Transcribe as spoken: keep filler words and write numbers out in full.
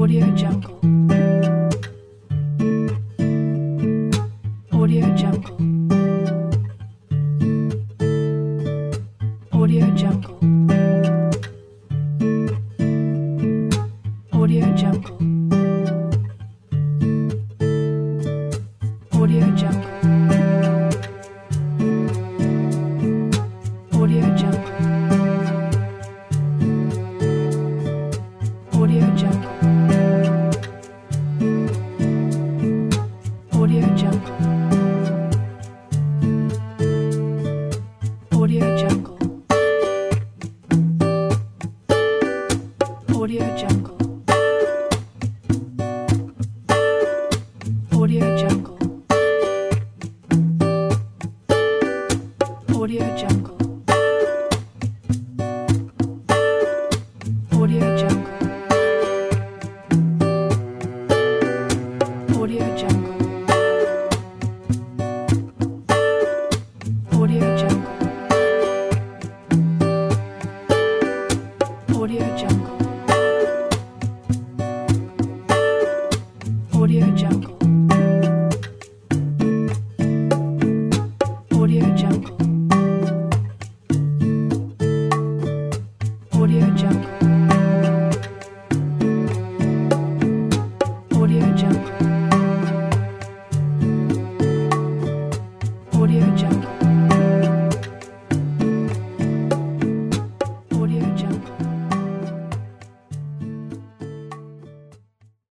Audio Jungle. Audio Jungle. Audio Jungle. Audio Jungle. Audio Jungle. Audio Jungle. Audio Jungle. Audio Jungle. Audio Jungle. Audio Jungle. Audio Jungle. Audio Jungle. Audio Jungle. Audio Jungle. Audio Jungle. Audio Jungle.